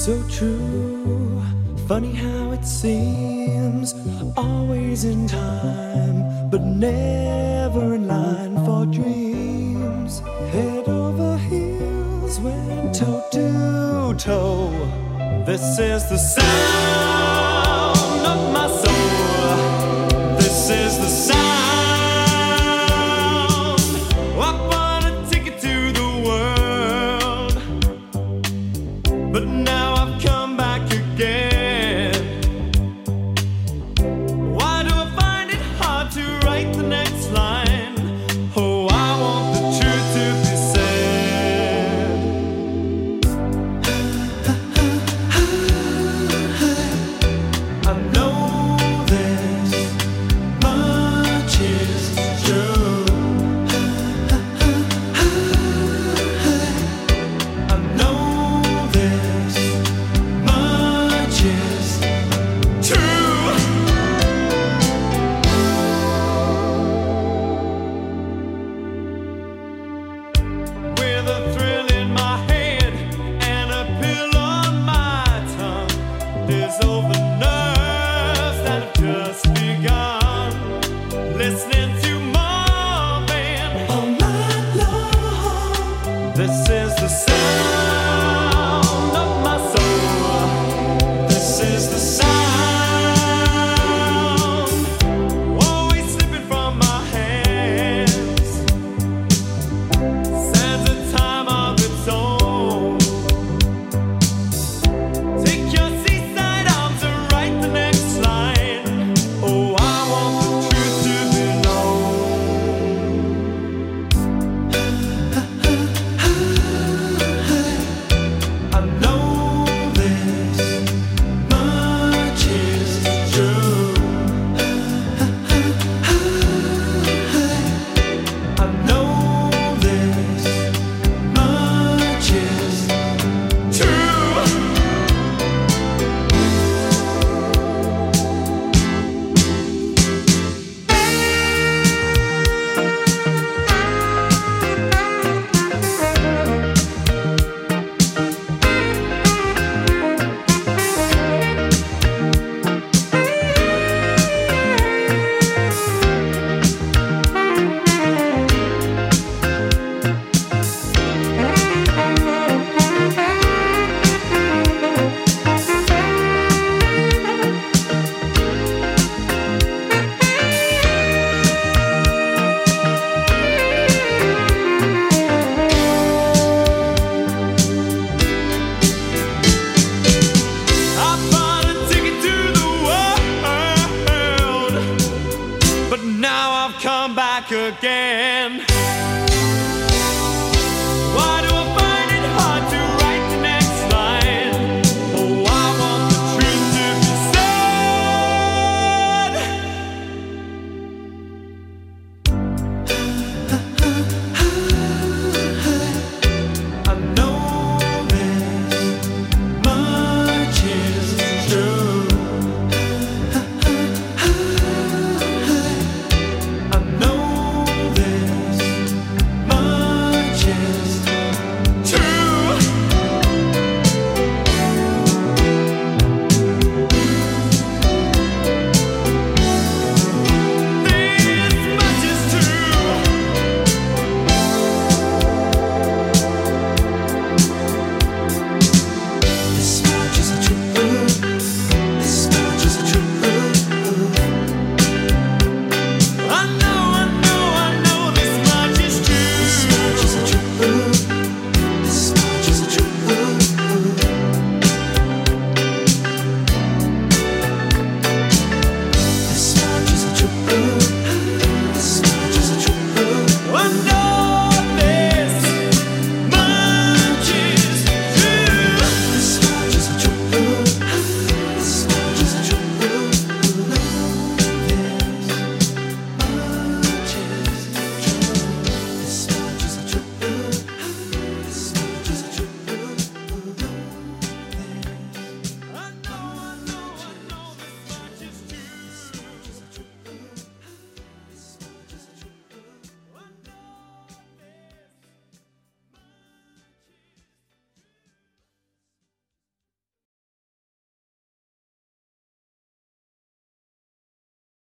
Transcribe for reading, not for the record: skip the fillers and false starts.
So true, funny how it seems, always in time, but never in line for dreams. Head over heels, went toe to toe. This is the sound of my soul. This is the sound. I wanna take it to the world, but now I've come back again. Why do I find it hard to write the next line? Oh, I want the truth to be said. I know this much is true. I know this much is true. With a thrill in my head and a pill on my tongue, there's over nerves that have just begun. Listening to Marvin all night long. This is the sound of my soul. This is the sound, always slipping from my hands. Stands a time of its own. Take your seaside arms and write the next line. Oh, I want the truth to be known. I know this much is true. I know this much is true. I bought a ticket to the world, but now I've come back again.